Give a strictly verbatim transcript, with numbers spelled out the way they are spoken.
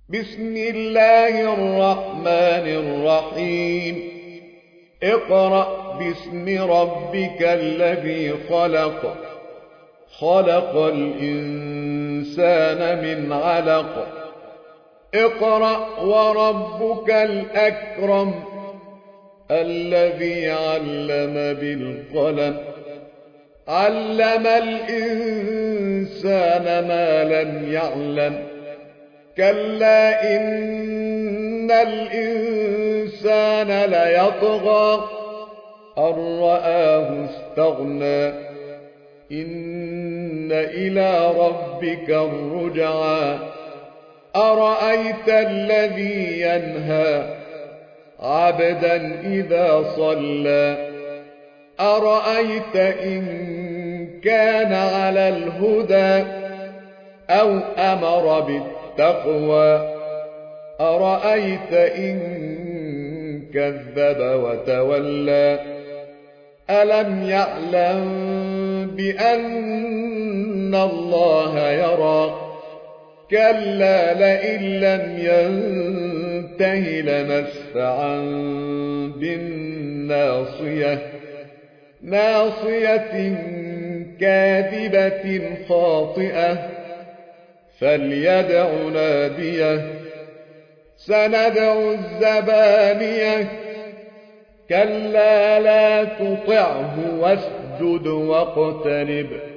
بسم الله الرحمن الرحيم اقرأ باسم ربك الذي خلق خلق الإنسان من علق اقرأ وربك الأكرم الذي علم بالقلم علم الإنسان ما لم يعلم كلا إن الإنسان ليطغى أن رآه استغنى إن إلى ربك الرجعى أرأيت الذي ينهى عبدا إذا صلى أرأيت إن كان على الهدى أو أمر بالتقوى أرأيت إن كذب وتولى ألم يعلم بأن الله يرى كلا لئن لم ينته لنسفعا بالناصية ناصية كاذبة خاطئة فليدع ناديه سندع الزبانية كلا لا تطعه واسجد واقترب